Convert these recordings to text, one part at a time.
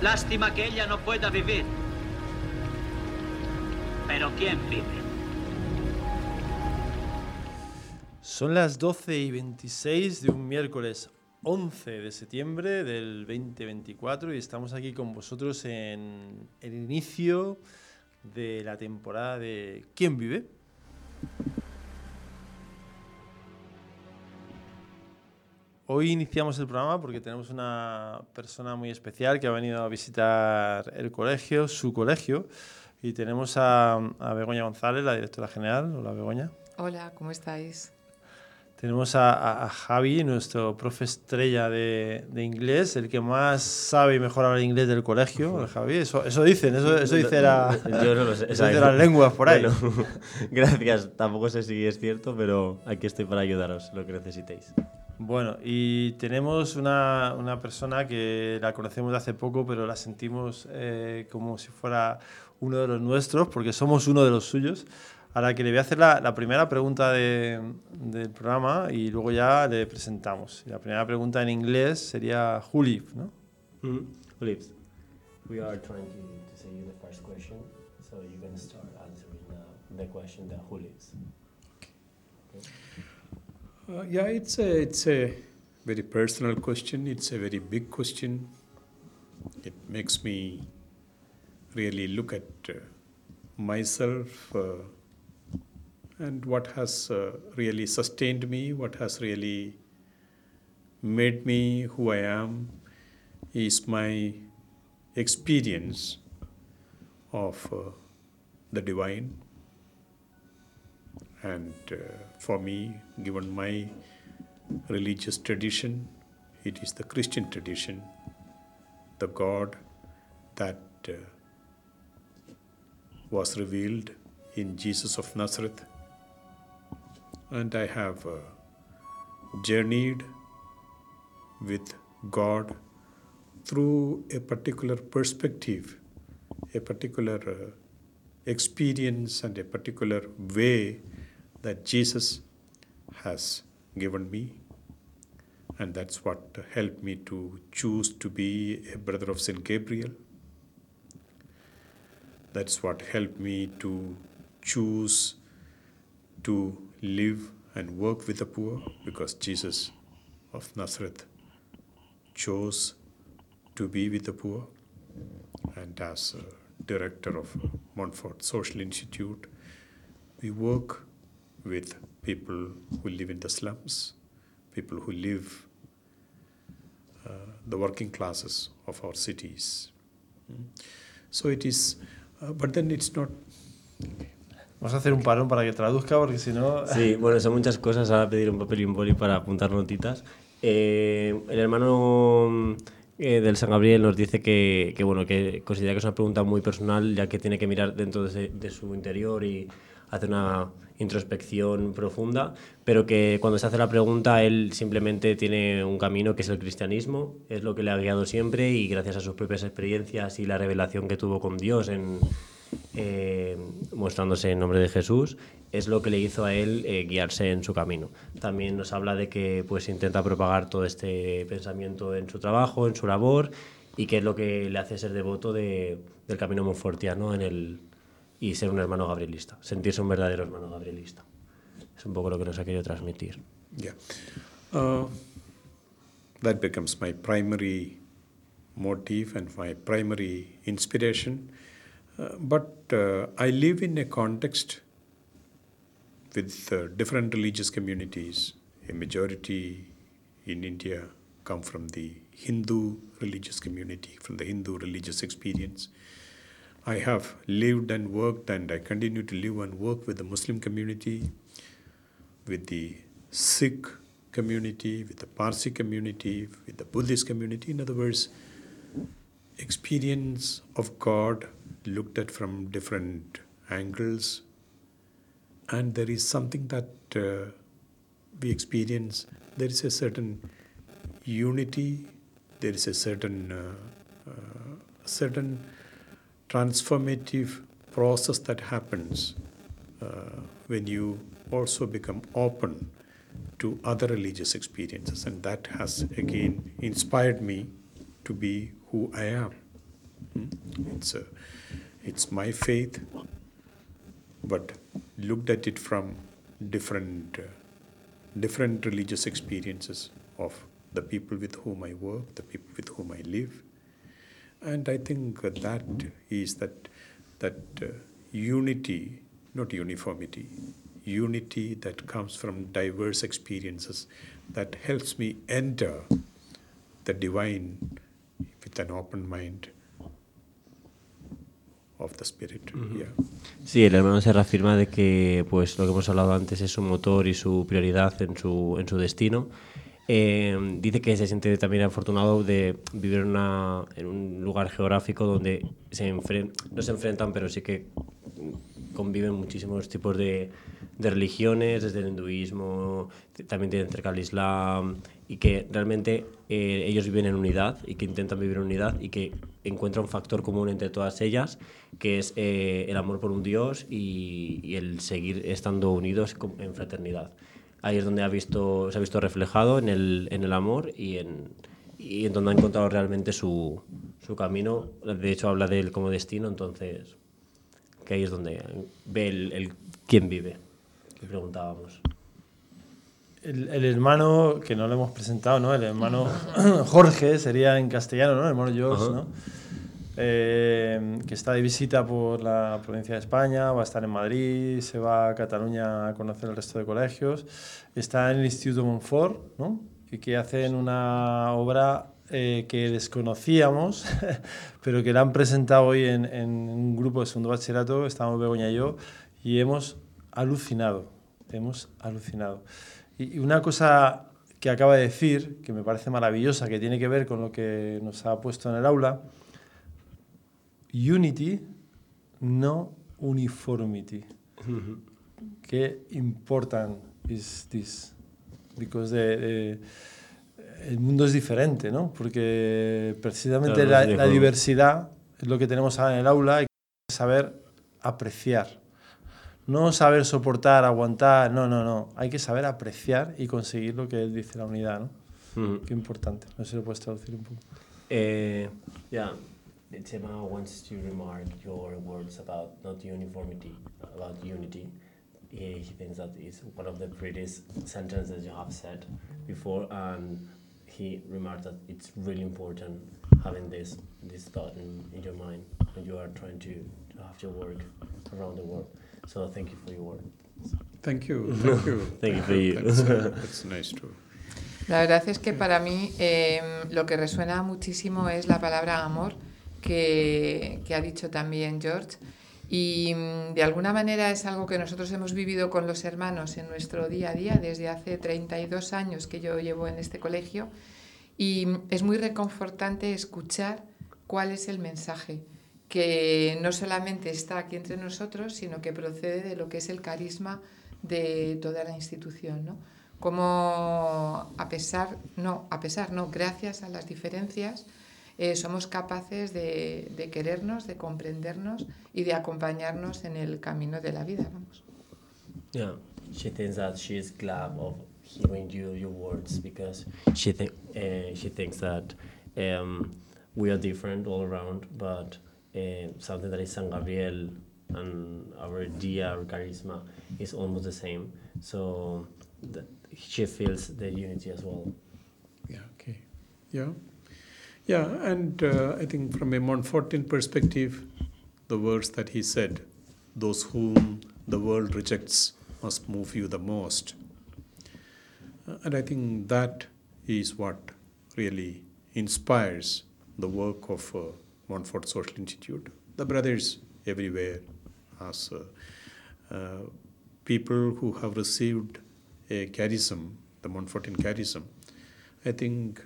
Lástima que ella no pueda vivir. Pero ¿quién vive? Son las 12:26 de un miércoles 11 de septiembre del 2024 y estamos aquí con vosotros en el inicio de la temporada de ¿Quién vive? Hoy iniciamos el programa porque tenemos una persona muy especial que ha venido a visitar el colegio, su colegio, y tenemos a Begoña González, la directora general. Hola, Begoña. Hola, ¿cómo estáis? Tenemos a Javi, nuestro profe estrella de inglés, el que más sabe y mejor habla inglés del colegio. Hola, Javi, eso dicen, eso dice yo no lo sé. Eso dice las lenguas por ahí. Bueno, gracias. Tampoco sé si es cierto, pero aquí estoy para ayudaros, lo que necesitéis. Bueno, y tenemos una persona que la conocemos de hace poco, pero la sentimos como si fuera uno de los nuestros, porque somos uno de los suyos, a la que le voy a hacer la primera pregunta del programa y luego ya le presentamos. Y la primera pregunta en inglés sería Who lives, ¿no? Who lives? We are trying to say you the first question, so you can start answering the question that who lives. Yeah, it's a very personal question. It's a very big question. It makes me really look at myself and what has really sustained me, what has really made me who I am, is my experience of the divine. And for me, given my religious tradition, it is the Christian tradition, the God that was revealed in Jesus of Nazareth. And I have journeyed with God through a particular perspective, a particular experience and a particular way that Jesus has given me, and that's what helped me to choose to be a brother of St. Gabriel. That's what helped me to choose to live and work with the poor, because Jesus of Nazareth chose to be with the poor. And as director of Montfort Social Institute, we work with people who live in the slums, people who live the working classes of our cities. So it is, but then it's not. Vamos a hacer un parón para que traduzca, porque si no... Sí, bueno, son muchas cosas. Ahora pedir un papel y un boli para apuntar notitas. El hermano del San Gabriel nos dice que considera que es una pregunta muy personal, ya que tiene que mirar dentro de su interior y hacer una introspección profunda, pero que cuando se hace la pregunta él simplemente tiene un camino que es el cristianismo, es lo que le ha guiado siempre, y gracias a sus propias experiencias y la revelación que tuvo con Dios mostrándose en nombre de Jesús, es lo que le hizo a él guiarse en su camino. También nos habla de que pues intenta propagar todo este pensamiento en su trabajo, en su labor, y que es lo que le hace ser devoto del camino monfortiano y ser un hermano gabrielista, sentirse un verdadero hermano gabrielista. Es un poco lo que nos ha querido transmitir. Yeah. That becomes my primary motive and my primary inspiration. But I live in a context with different religious communities. A majority in India come from the Hindu religious community, from the Hindu religious experience. I have lived and worked, and I continue to live and work with the Muslim community, with the Sikh community, with the Parsi community, with the Buddhist community. In other words, experience of God looked at from different angles, and there is something that we experience. There is a certain unity, there is a certain transformative process that happens when you also become open to other religious experiences, and that has again inspired me to be who I am. It's my faith, but looked at it from different religious experiences of the people with whom I work, the people with whom I live, and I think that is that unity, not uniformity, unity that comes from diverse experiences that helps me enter the divine with an open mind of the spirit. Yeah. Sí, el hermano se reafirma de que pues lo que hemos hablado antes es su motor y su prioridad en su destino. Dice que se siente también afortunado de vivir en un lugar geográfico donde no se enfrentan, pero sí que conviven muchísimos tipos de religiones, desde el hinduismo, también tienen cerca el islam, y que realmente ellos viven en unidad y que intentan vivir en unidad y que encuentran un factor común entre todas ellas, que es el amor por un Dios y el seguir estando unidos en fraternidad. Ahí es donde se ha visto reflejado en el amor y en donde ha encontrado realmente su camino. De hecho, habla de él como destino, entonces, que ahí es donde ve el quién vive, que preguntábamos. El hermano, que no lo hemos presentado, ¿no? El hermano Jorge sería en castellano, ¿no? El hermano George, ¿no? Que está de visita por la provincia de España, va a estar en Madrid, se va a Cataluña a conocer el resto de colegios, está en el Instituto Montfort, ¿no? Y que hacen una obra que desconocíamos, pero que la han presentado hoy en un grupo de segundo bachillerato, estamos Begoña y yo, y hemos alucinado. Y una cosa que acaba de decir, que me parece maravillosa, que tiene que ver con lo que nos ha puesto en el aula: unity, no uniformity. Qué important is this? Because el mundo es diferente, ¿no? Porque precisamente claro, la diversidad es lo que tenemos ahora en el aula, hay que saber apreciar. No saber soportar, aguantar, no. Hay que saber apreciar y conseguir lo que él dice, la unidad, ¿no? Qué importante. No sé si lo puedes traducir un poco. Yeah, Chema wants to remark your words about not uniformity, about unity. He thinks that is one of the prettiest sentences you have said before, and he remarked that it's really important having this thought in your mind when you are trying to have your work around the world. So thank you for your work. Thank you. Thank you for you. That's nice too. La verdad es que para mí lo que resuena muchísimo es la palabra amor que ha dicho también George, y de alguna manera es algo que nosotros hemos vivido con los hermanos en nuestro día a día desde hace 32 años que yo llevo en este colegio, y es muy reconfortante escuchar cuál es el mensaje, que no solamente está aquí entre nosotros, sino que procede de lo que es el carisma de toda la institución, ¿no? Como gracias a las diferencias somos capaces de querernos, de comprendernos y de acompañarnos en el camino de la vida, vamos. Yeah, she thinks that she is glad of hearing your words because she thinks that we are different all around, but something that is San Gabriel and our idea, our charisma is almost the same. So she feels the unity as well. Yeah, okay. Yeah, and I think from a Montfortian perspective, the words that he said, those whom the world rejects must move you the most. And I think that is what really inspires the work of Montfort Social Institute. The brothers everywhere, as people who have received a charism, the Montfortian charism, I think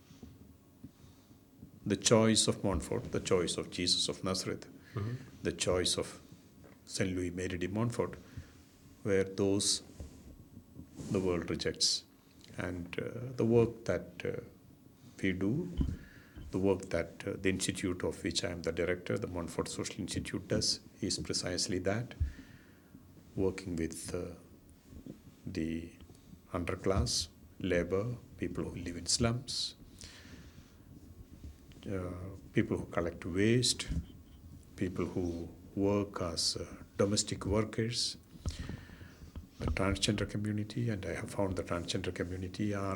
the choice of Montfort, the choice of Jesus of Nazareth, the choice of Saint Louis Mary de Montfort, were those the world rejects. And the work that we do, the work that the institute of which I am the director, the Montfort Social Institute, does is precisely that, working with the underclass, labor, people who live in slums, people who collect waste, people who work as domestic workers, the transgender community, and I have found the transgender community are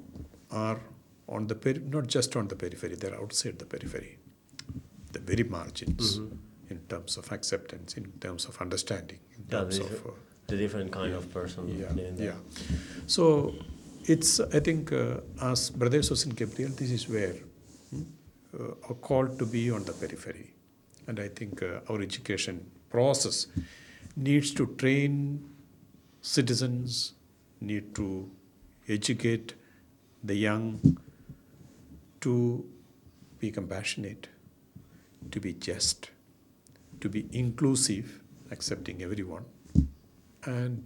on the not just on the periphery, they're outside the periphery, the very margins in terms of acceptance, in terms of understanding, in terms of the different kind of person living there. So it's, I think, as Brother Jose Gabriel, this is where are called to be on the periphery. And I think our education process needs to train citizens, need to educate the young to be compassionate, to be just, to be inclusive, accepting everyone, and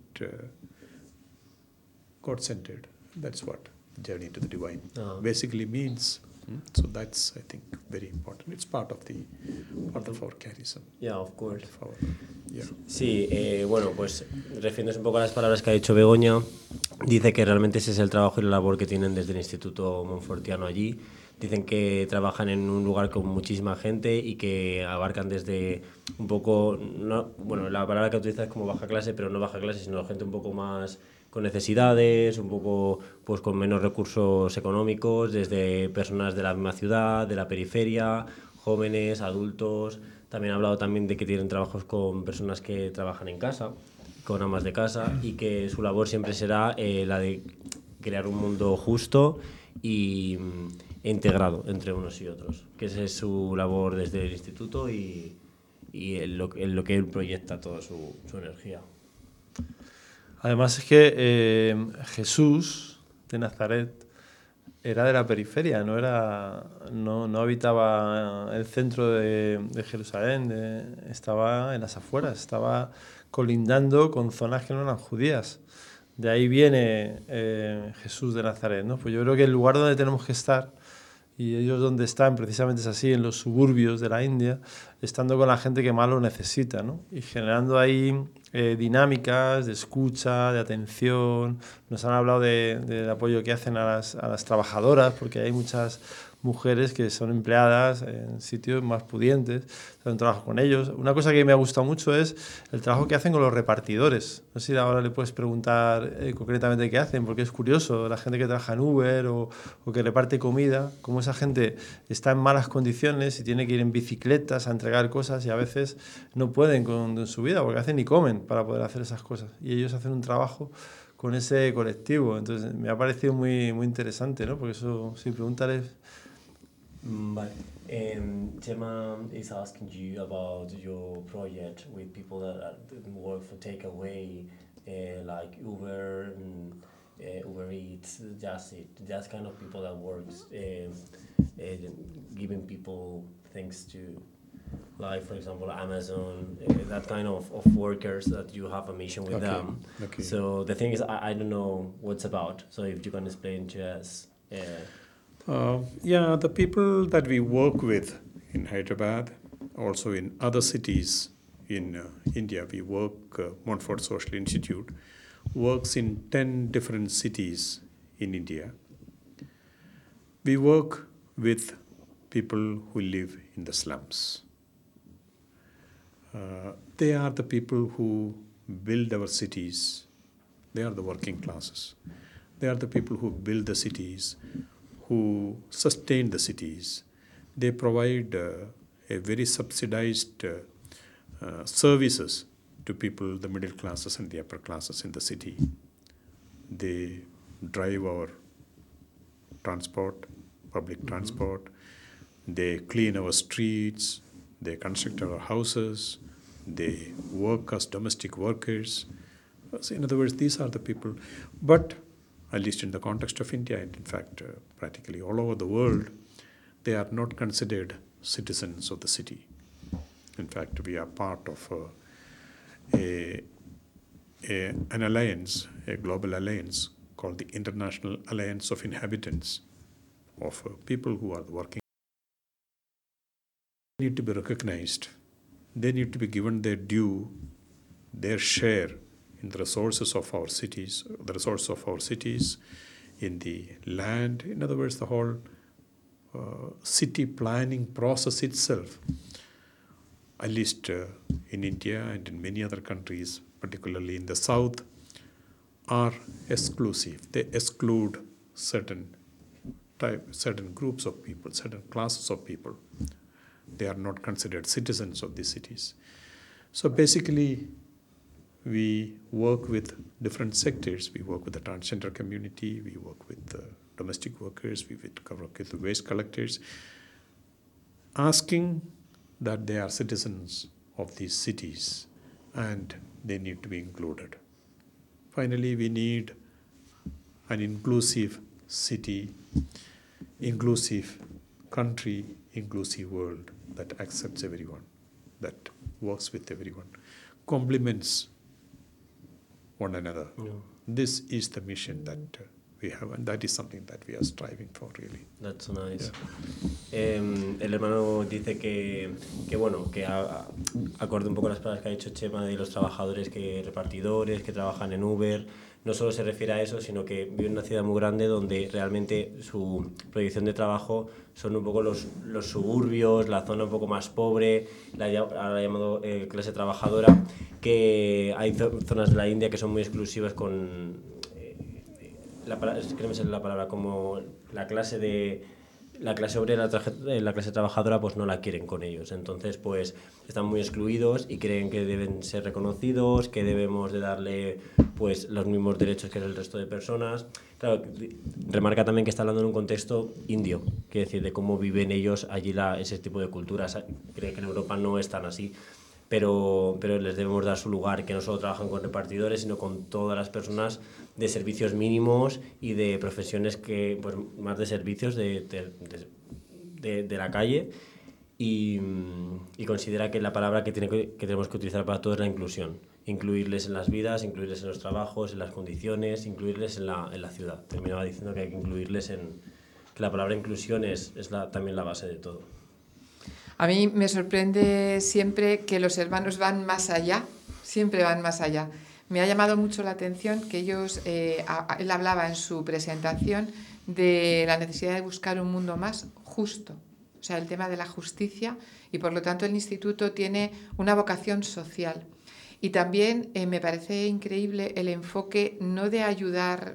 God-centered. That's what Journey to the Divine basically means. So that's, I think, very important. It's part of our charism. Yeah, of course. Yeah. Sí, bueno, pues refiriéndose un poco a las palabras que ha dicho Begoña, dice que realmente ese es el trabajo y la labor que tienen desde el Instituto Montfortiano allí. Dicen que trabajan en un lugar con muchísima gente y que abarcan desde un poco, bueno, la palabra que utilizas es como baja clase, pero no baja clase, sino gente un poco más con necesidades, un poco pues con menos recursos económicos, desde personas de la misma ciudad, de la periferia, jóvenes, adultos. También ha hablado también de que tienen trabajos con personas que trabajan en casa, con amas de casa, y que su labor siempre será la de crear un mundo justo e integrado entre unos y otros, que esa es su labor desde el instituto y en lo que él proyecta toda su energía. Además es que Jesús de Nazaret era de la periferia, no habitaba el centro de Jerusalén, estaba en las afueras, estaba colindando con zonas que no eran judías. De ahí viene Jesús de Nazaret, ¿no? Pues yo creo que el lugar donde tenemos que estar, y ellos donde están precisamente es así, en los suburbios de la India, estando con la gente que más lo necesita, ¿no? Y generando ahí dinámicas de escucha, de atención. Nos han hablado del apoyo que hacen a las trabajadoras, porque hay muchas mujeres que son empleadas en sitios más pudientes, hacen trabajo con ellos. Una cosa que me ha gustado mucho es el trabajo que hacen con los repartidores. No sé si ahora le puedes preguntar concretamente qué hacen, porque es curioso, la gente que trabaja en Uber o que reparte comida, cómo esa gente está en malas condiciones y tiene que ir en bicicletas a entregar cosas y a veces no pueden con su vida porque hacen ni comen para poder hacer esas cosas. Y ellos hacen un trabajo con ese colectivo. Entonces me ha parecido muy, muy interesante, ¿no? Porque eso, sin preguntarles... Vale. Gemma is asking you about your project with people that work for takeaway, like Uber, Uber Eats, Just Eat, that kind of people that works, giving people things to, like for example Amazon, that kind of workers that you have a mission with them. Okay. So the thing is, I don't know what's about. So if you can explain to us. The people that we work with in Hyderabad, also in other cities in India, we work, Montfort Social Institute works in 10 different cities in India. We work with people who live in the slums. They are the people who build our cities. They are the working classes. They are the people who build the cities, who sustain the cities. They provide a very subsidized services to people, the middle classes and the upper classes in the city. They drive our transport, public transport. They clean our streets. They construct our houses. They work as domestic workers. So in other words, these are the people. But at least in the context of India, and in fact, practically all over the world, they are not considered citizens of the city. In fact, we are part of an alliance, a global alliance called the International Alliance of Inhabitants, of people who are working. They need to be recognized. They need to be given their due, their share in the resources of our cities, in the land, in other words, the whole city planning process itself, at least in India and in many other countries, particularly in the south, are exclusive. They exclude certain groups of people, certain classes of people. They are not considered citizens of these cities. So basically, we work with different sectors. We work with the transgender community, we work with domestic workers, we work with the waste collectors, asking that they are citizens of these cities and they need to be included. Finally, we need an inclusive city, inclusive country, inclusive world that accepts everyone, that works with everyone, complements one another. Yeah. This is the mission that we have, and that is something that we are striving for, really. That's nice. El hermano dice que bueno, que acorde un poco las palabras que ha dicho Chema de los trabajadores repartidores que trabajan en Uber. No solo se refiere a eso, sino que vive en una ciudad muy grande donde realmente su proyección de trabajo son un poco los suburbios, la zona un poco más pobre, ahora llamado clase trabajadora, que hay zonas de la India que son muy exclusivas con la palabra como la clase obrera, la clase trabajadora, pues no la quieren con ellos. Entonces, pues están muy excluidos y creen que deben ser reconocidos, que debemos de darle pues los mismos derechos que el resto de personas. Claro, remarca también que está hablando en un contexto indio, que decir, de cómo viven ellos allí ese tipo de culturas. Cree que en Europa no es tan así, pero les debemos dar su lugar, que no solo trabajan con repartidores, sino con todas las personas de servicios mínimos y de profesiones que, pues, más de servicios de la calle, y considera que la palabra que tenemos que utilizar para todo es la inclusión. Incluirles en las vidas, incluirles en los trabajos, en las condiciones, incluirles en la ciudad. Terminaba diciendo que hay que incluirles que la palabra inclusión es también la base de todo. A mí me sorprende siempre que los hermanos van más allá, siempre van más allá. Me ha llamado mucho la atención que él hablaba en su presentación de la necesidad de buscar un mundo más justo, o sea, el tema de la justicia, y por lo tanto el instituto tiene una vocación social. Y también me parece increíble el enfoque no de ayudar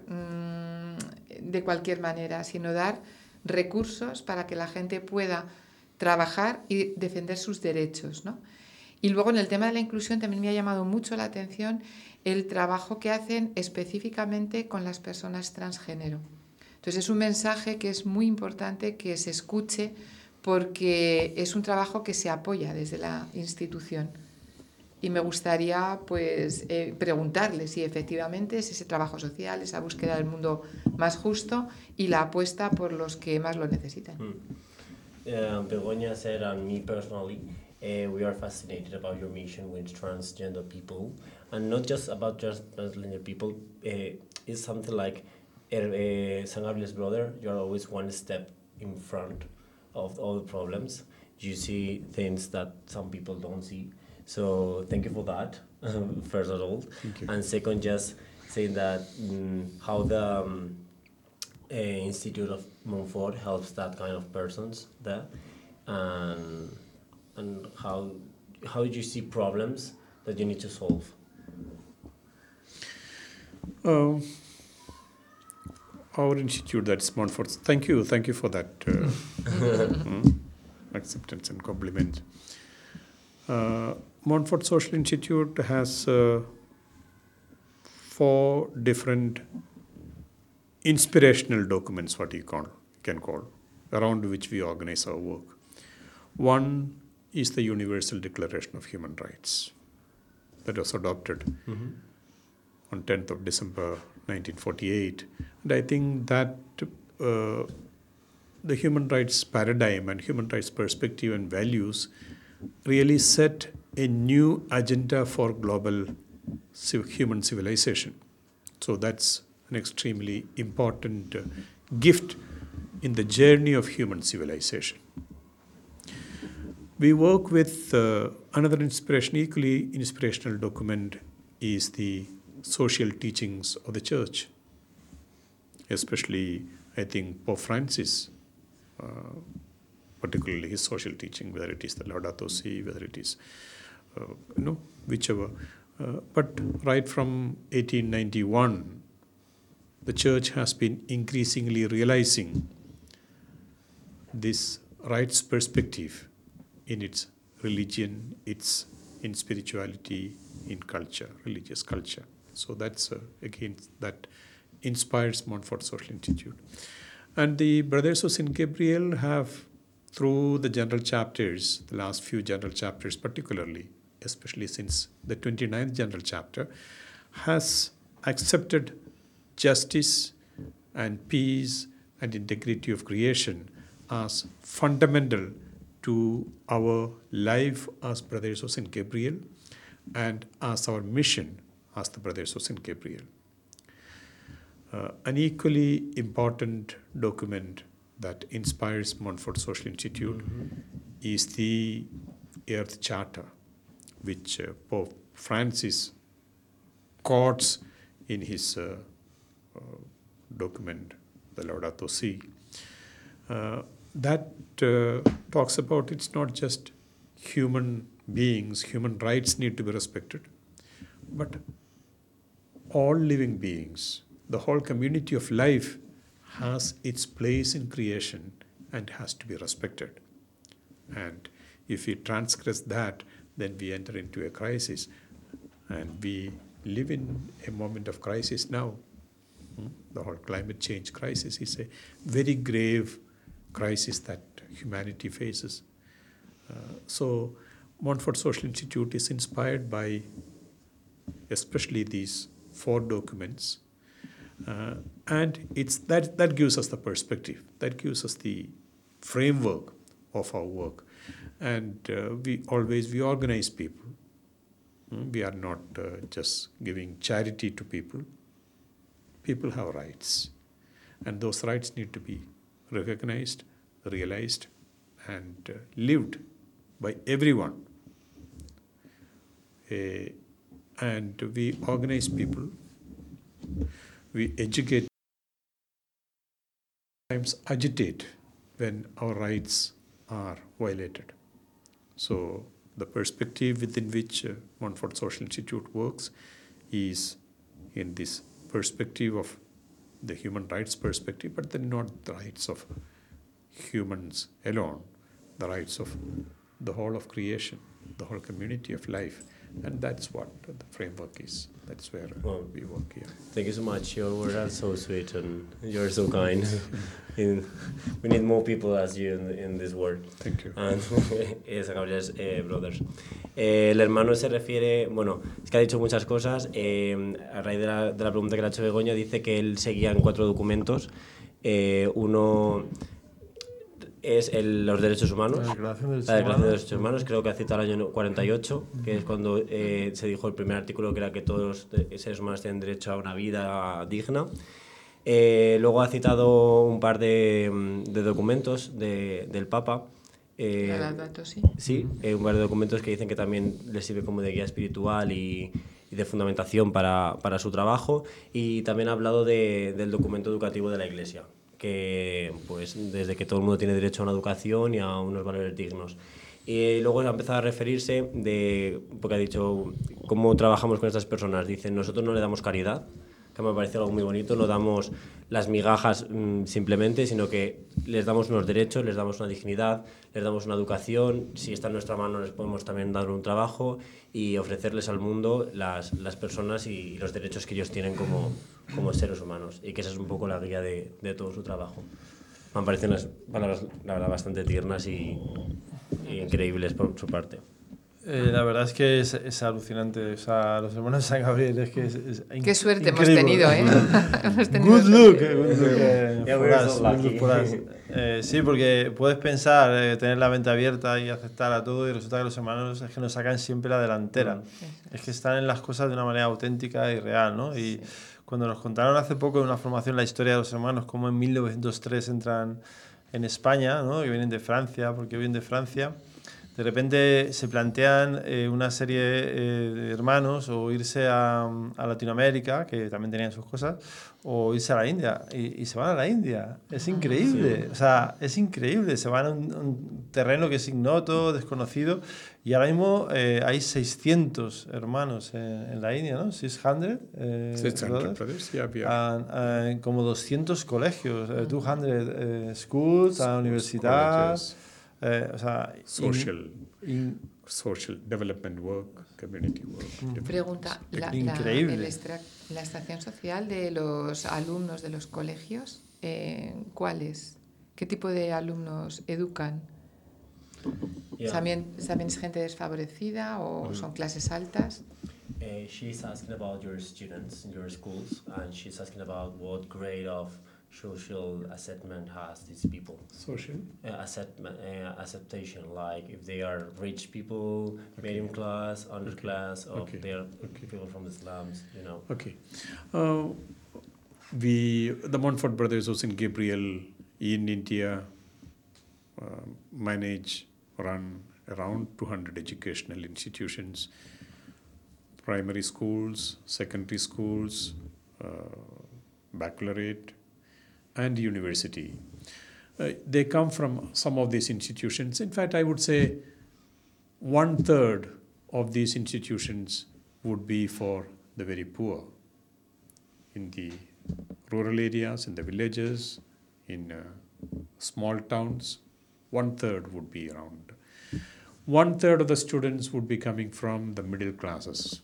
de cualquier manera, sino dar recursos para que la gente pueda trabajar y defender sus derechos, ¿no? Y luego en el tema de la inclusión también me ha llamado mucho la atención el trabajo que hacen específicamente con las personas transgénero. Entonces es un mensaje que es muy importante que se escuche, porque es un trabajo que se apoya desde la institución. Y me gustaría pues preguntarle si efectivamente es ese trabajo social, esa búsqueda del mundo más justo y la apuesta por los que más lo necesitan. Begoña said, and me personally, we are fascinated about your mission with transgender people, and not just about transgender people. It's something like San Gabriel's brother. You are always one step in front of all the problems. You see things that some people don't see. So thank you for that, first of all. Thank you. And second, just saying that how the Institute of Montfort helps that kind of persons there, and how do you see problems that you need to solve? Our institute, that's Montfort. Thank you for that acceptance and compliment. Montfort Social Institute has 4 different inspirational documents, what you can call, around which we organize our work. One is the Universal Declaration of Human Rights that was adopted on 10th of December 1948. And I think that the human rights paradigm and human rights perspective and values really set a new agenda for global human civilization. So that's an extremely important gift in the journey of human civilization. We work with another equally inspirational document is the social teachings of the Church. Especially, I think Pope Francis particularly his social teaching, whether it is the Laudato Si, whether it is, whichever. But right from 1891, the church has been increasingly realizing this rights perspective in its religion, in spirituality, in culture, religious culture. So that's again that inspires Montfort Social Institute. And the Brothers of St. Gabriel have, through the general chapters, the last few general chapters particularly, especially since the 29th general chapter, has accepted justice and peace and integrity of creation as fundamental to our life as Brothers of St. Gabriel and as our mission as the Brothers of St. Gabriel. An equally important document that inspires Montfort Social Institute is the Earth Charter, which Pope Francis quotes in his document, the Laudato Si. That talks about it's not just human beings, human rights need to be respected, but all living beings, the whole community of life has its place in creation and has to be respected. And if we transgress that, then we enter into a crisis. And we live in a moment of crisis now. The whole climate change crisis is a very grave crisis that humanity faces. So Montfort Social Institute is inspired by especially these 4 documents. And it's that gives us the perspective, that gives us the framework of our work. And we organize people. We are not just giving charity to people. People have rights. And those rights need to be recognized, realized, and lived by everyone. And we organize people. We educate, sometimes agitate when our rights are violated. So the perspective within which Montfort Social Institute works is in this perspective of the human rights perspective, but then not the rights of humans alone, the rights of the whole of creation, the whole community of life. And that's what the framework is. That's where we work here. Thank you so much. Your words are so sweet and you're so kind. We need more people as you in this world. Thank you. And San Gabriel's Brothers. El hermano se refiere, bueno, es que ha dicho muchas cosas. A raíz de la pregunta que le ha hecho Begoña, dice que él seguía en 4 documentos. Uno es los derechos humanos, la Declaración de los Derechos Humanos, creo que ha citado el año 48, que es cuando se dijo el primer artículo, que era que todos los seres humanos tienen derecho a una vida digna. Luego ha citado un par de documentos del Papa. Laudato Si. Sí, un par de documentos que dicen que también les sirve como de guía espiritual y de fundamentación para su trabajo. Y también ha hablado del documento educativo de la Iglesia, que pues desde que todo el mundo tiene derecho a una educación y a unos valores dignos. Y luego ha empezado a referirse porque ha dicho cómo trabajamos con estas personas. Dicen, nosotros no le damos caridad, que me parece algo muy bonito, no damos las migajas simplemente, sino que les damos unos derechos, les damos una dignidad, les damos una educación, si está en nuestra mano les podemos también dar un trabajo y ofrecerles al mundo las personas y los derechos que ellos tienen como seres humanos, y que esa es un poco la guía de todo su trabajo. Me parecen unas palabras, la verdad, bastante tiernas y increíbles por su parte. La verdad es que es alucinante. O sea, los hermanos de San Gabriel es que es Qué suerte increíble. hemos tenido, ¿eh? Hemos tenido Good look. Yeah, we're so lucky. Sí, porque puedes pensar, tener la mente abierta y aceptar a todo, y resulta que los hermanos es que nos sacan siempre la delantera. Es que están en las cosas de una manera auténtica y real, ¿no? Y cuando nos contaron hace poco en una formación la historia de los hermanos, cómo en 1903 entran en España, ¿no? Que vienen de Francia, porque vienen de Francia. de repente se plantean una serie de hermanos o irse a Latinoamérica, que también tenían sus cosas, o irse a la India, y se van a la India. Es increíble, o sea, es increíble. Se van a un terreno que es ignoto, desconocido, y ahora mismo hay 600 hermanos en la India, ¿no? 600, 600 brothers, yeah, como 200 colegios, 200 schools, universidades, o sea, social development work, community work. Pregunta, increíble. La estación social de los alumnos de los colegios, ¿cuáles? ¿Qué tipo de alumnos educan? Yeah. ¿También es gente desfavorecida o son clases altas? She's asking about your students in your schools, and she's asking about what grade of social assessment has these people. Social? Acceptation, like if they are rich people, medium class, underclass, or they are people from the slums, you know. Okay. The Montfort brothers of St. Gabriel in India run around 200 educational institutions, primary schools, secondary schools, baccalaureate, and university. They come from some of these institutions. In fact, I would say 1/3 of these institutions would be for the very poor in the rural areas, in the villages, in small towns. 1/3 would be around. 1/3 of the students would be coming from the middle classes.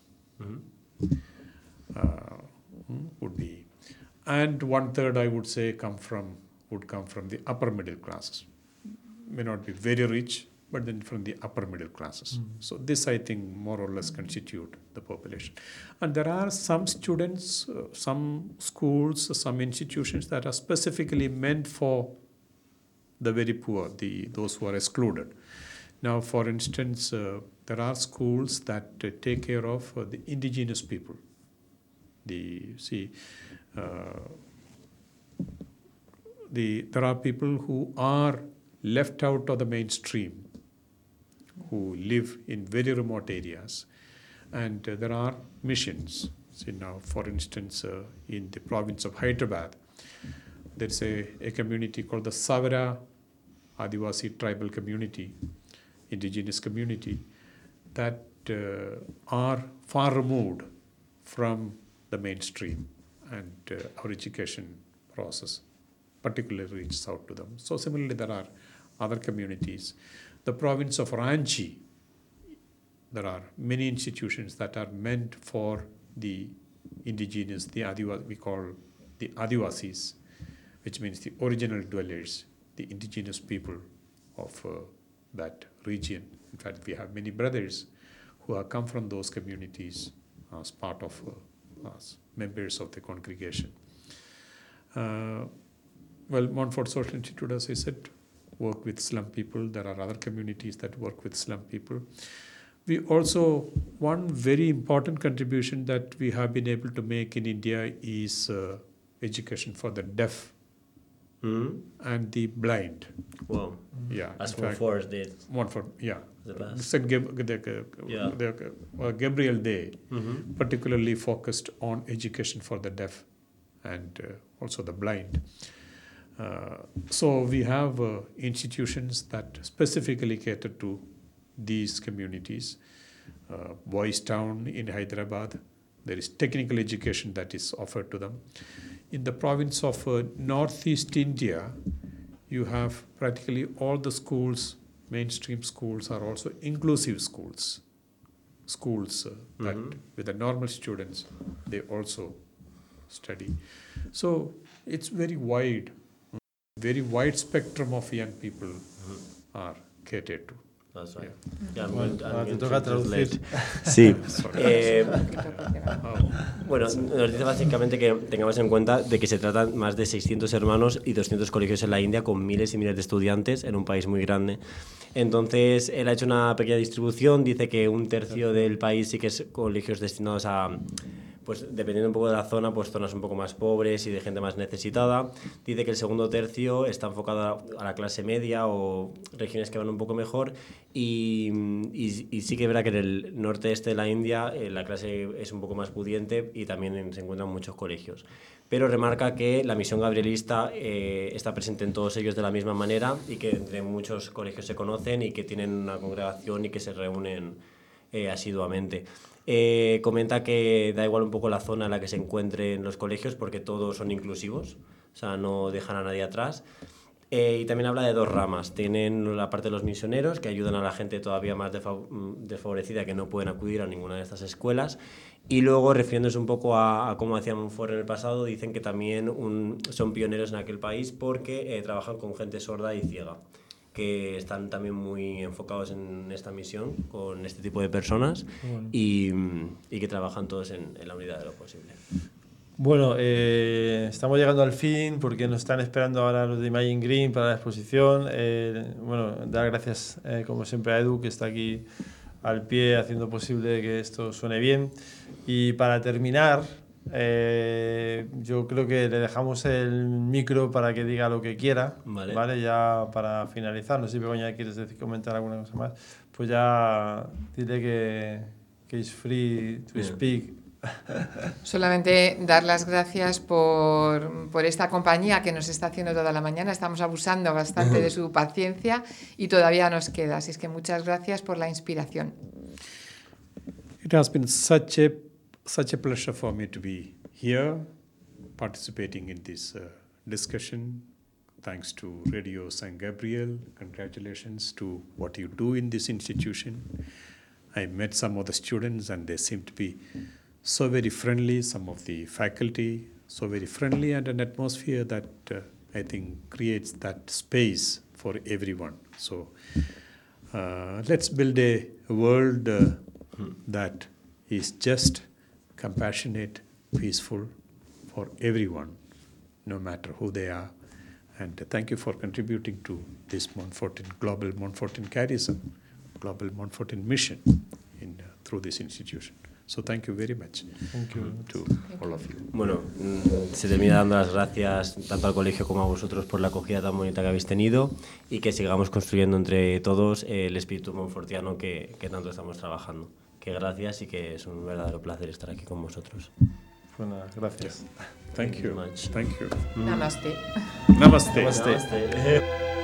Would be, and 1/3 I would say would come from the upper middle classes. May not be very rich, but then from the upper middle classes. So this, I think, more or less constitute the population. And there are some students, some schools, some institutions that are specifically meant for the very poor, those who are excluded. Now, for instance, there are schools that take care of the indigenous people. There are people who are left out of the mainstream, who live in very remote areas, and there are missions. See now, for instance, in the province of Hyderabad, there's a community called the Savara Adivasi tribal community, indigenous community, that are far removed from the mainstream, and our education process particularly reaches out to them. So similarly, there are other communities. The province of Ranchi, there are many institutions that are meant for the indigenous, we call the Adivasis, which means the original dwellers, the indigenous people of that region. In fact, we have many brothers who have come from those communities as part of as members of the congregation. Well, Montfort Social Institute, as I said, work with slum people. There are other communities that work with slum people. We also, one very important contribution that we have been able to make in India is education for the deaf and the blind. Wow. Yeah. As Montfort did. Montfort, yeah. The best. St. Gabriel Day particularly focused on education for the deaf and also the blind. So we have institutions that specifically cater to these communities. Boys Town in Hyderabad, there is technical education that is offered to them. In the province of Northeast India, you have practically all the schools, mainstream schools, are also inclusive schools. Schools that with the normal students, they also study. So it's very wide spectrum of young people are catered to. That's right. Yeah. Te toca traducir. Sí. Bueno, nos dice básicamente que tengamos en cuenta de que se tratan más de 600 hermanos y 200 colegios en la India con miles y miles de estudiantes en un país muy grande. Entonces, él ha hecho una pequeña distribución, dice que 1/3 del país sí que es colegios destinados a pues dependiendo un poco de la zona, pues zonas un poco más pobres y de gente más necesitada. Dice que el segundo tercio está enfocado a la clase media o regiones que van un poco mejor y sí que es verdad que en el norte-este de la India la clase es un poco más pudiente y también se encuentran muchos colegios. Pero remarca que la misión gabrielista está presente en todos ellos de la misma manera y que entre muchos colegios se conocen y que tienen una congregación y que se reúnen asiduamente. Comenta que da igual un poco la zona en la que se encuentren los colegios porque todos son inclusivos, o sea, no dejan a nadie atrás. Y también habla de dos ramas. Tienen la parte de los misioneros, que ayudan a la gente todavía más desfavorecida que no pueden acudir a ninguna de estas escuelas. Y luego, refiriéndose un poco a cómo hacían un foro en el pasado, dicen que también son pioneros en aquel país porque trabajan con gente sorda y ciega, que están también muy enfocados en esta misión con este tipo de personas y que trabajan todos en la unidad de lo posible. Bueno, estamos llegando al fin porque nos están esperando ahora los de Imagine Green para la exposición. Bueno, dar gracias como siempre a Edu, que está aquí al pie haciendo posible que esto suene bien. Y para terminar, yo creo que le dejamos el micro para que diga lo que quiera, ¿vale? Ya para finalizar, no sé si Begoña quieres comentar alguna cosa más, pues ya dile que is free to speak. Solamente dar las gracias por esta compañía que nos está haciendo toda la mañana. Estamos abusando bastante de su paciencia y todavía nos queda. Así es que muchas gracias por la inspiración. It has been such a pleasure for me to be here, participating in this discussion. Thanks to Radio San Gabriel. Congratulations to what you do in this institution. I met some of the students and they seem to be so very friendly, some of the faculty, so very friendly, and an atmosphere that I think creates that space for everyone. So let's build a world that is just, compassionate, peaceful for everyone, no matter who they are. And thank you for contributing to this Global Montfortin Charism, Global Montfortin mission through this institution. So thank you very much to all of you. Bueno, se termina dando las gracias tanto al colegio como a vosotros por la acogida tan bonita que habéis tenido y que sigamos construyendo entre todos el espíritu montfortiano que tanto estamos trabajando. Que gracias y que es un verdadero placer estar aquí con vosotros. Bueno, gracias. Thank you. Much. Thank you. Namaste. Namaste. Namaste.